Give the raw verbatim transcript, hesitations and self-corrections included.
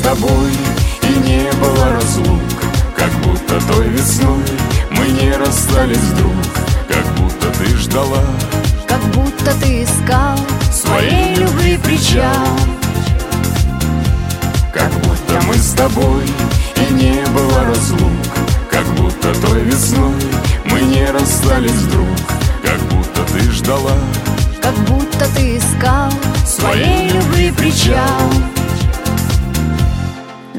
тобой и не было разлук, как будто той весной мы не расстались вдруг, как будто ты ждала, как будто ты искал своей любви причал. Как будто мы с тобой и не было разлук, как будто той весной мы не расстались вдруг, как будто ты ждала, как будто ты искал своей любви причал.